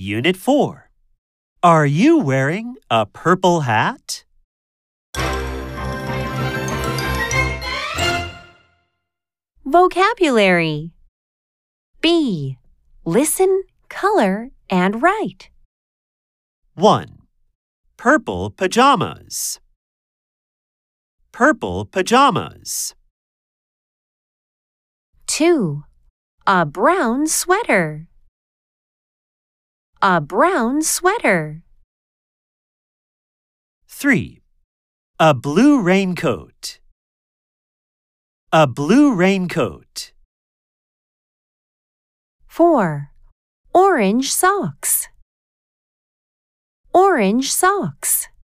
Unit 4. Are you wearing a purple hat? Vocabulary. B. Listen, color, and write. 1. Purple pajamas. Purple pajamas. 2. A brown sweater. A brown sweater. 3. A blue raincoat. A blue raincoat. 4. Orange socks. Orange socks.